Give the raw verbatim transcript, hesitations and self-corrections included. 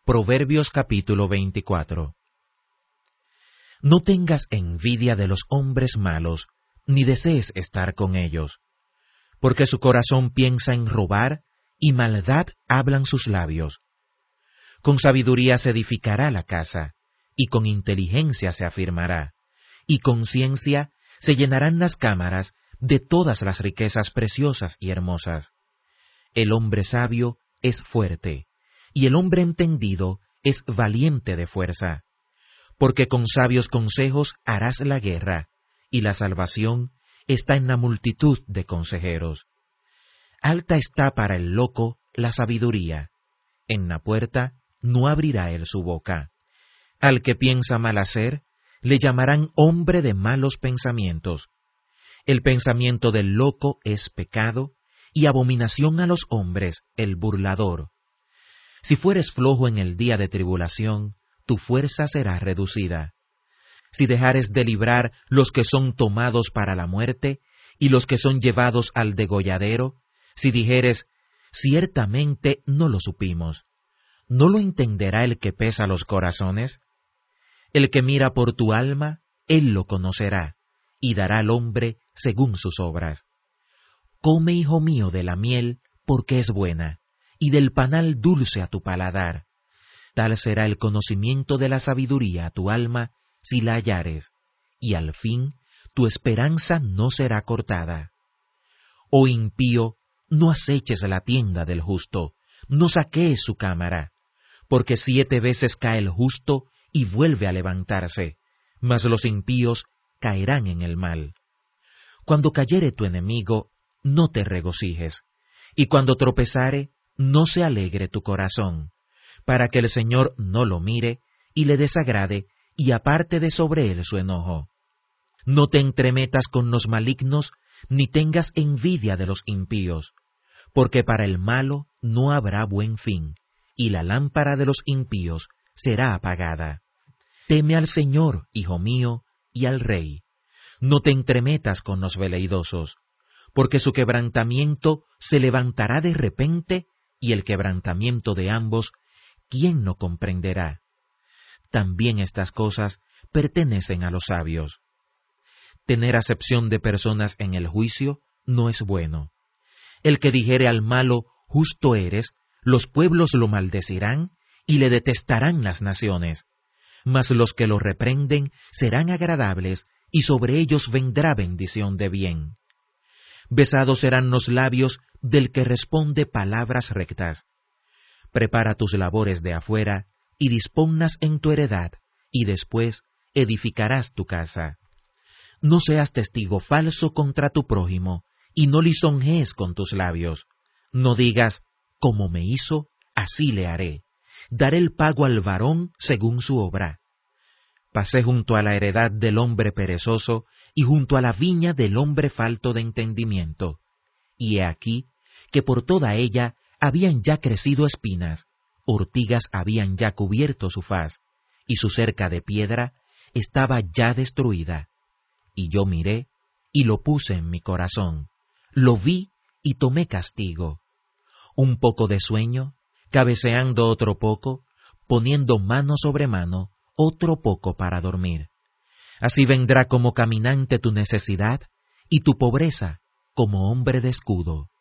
Proverbios capítulo veinticuatro. No tengas envidia de los hombres malos, ni desees estar con ellos, porque su corazón piensa en robar, y maldad hablan sus labios. Con sabiduría se edificará la casa, y con inteligencia se afirmará, y con ciencia se llenarán las cámaras de todas las riquezas preciosas y hermosas. El hombre sabio es fuerte, y el hombre entendido es valiente de fuerza, porque con sabios consejos harás la guerra, y la salvación está en la multitud de consejeros. Alta está para el loco la sabiduría, en la puerta no abrirá él su boca. Al que piensa mal hacer, le llamarán hombre de malos pensamientos. El pensamiento del loco es pecado, y abominación a los hombres el burlador. Si fueres flojo en el día de tribulación, tu fuerza será reducida. Si dejares de librar los que son tomados para la muerte, y los que son llevados al degolladero, si dijeres, ciertamente no lo supimos, ¿no lo entenderá el que pesa los corazones? El que mira por tu alma, él lo conocerá, y dará al hombre según sus obras. Come, hijo mío, de la miel, porque es buena, y del panal dulce a tu paladar. Tal será el conocimiento de la sabiduría a tu alma, si la hallares, y al fin tu esperanza no será cortada. Oh impío, no aceches la tienda del justo, no saquees su cámara, porque siete veces cae el justo y vuelve a levantarse, mas los impíos caerán en el mal. Cuando cayere tu enemigo, no te regocijes, y cuando tropezare, no se alegre tu corazón, para que el Señor no lo mire y le desagrade y aparte de sobre él su enojo. No te entremetas con los malignos, ni tengas envidia de los impíos, porque para el malo no habrá buen fin, y la lámpara de los impíos será apagada. Teme al Señor, hijo mío, y al Rey. No te entremetas con los veleidosos, porque su quebrantamiento se levantará de repente, y el quebrantamiento de ambos, ¿quién no comprenderá? También estas cosas pertenecen a los sabios. Tener acepción de personas en el juicio no es bueno. El que dijere al malo, justo eres, los pueblos lo maldecirán y le detestarán las naciones. Mas los que lo reprenden serán agradables, y sobre ellos vendrá bendición de bien. Besados serán los labios del que responde palabras rectas. Prepara tus labores de afuera, y disponlas en tu heredad, y después edificarás tu casa. No seas testigo falso contra tu prójimo, y no lisonjees con tus labios. No digas, como me hizo, así le haré. Daré el pago al varón según su obra. Pasé junto a la heredad del hombre perezoso, y junto a la viña del hombre falto de entendimiento. Y he aquí que por toda ella habían ya crecido espinas, ortigas habían ya cubierto su faz, y su cerca de piedra estaba ya destruida. Y yo miré, y lo puse en mi corazón, lo vi y tomé castigo. Un poco de sueño, cabeceando otro poco, poniendo mano sobre mano, otro poco para dormir. Así vendrá como caminante tu necesidad, y tu pobreza como hombre de escudo.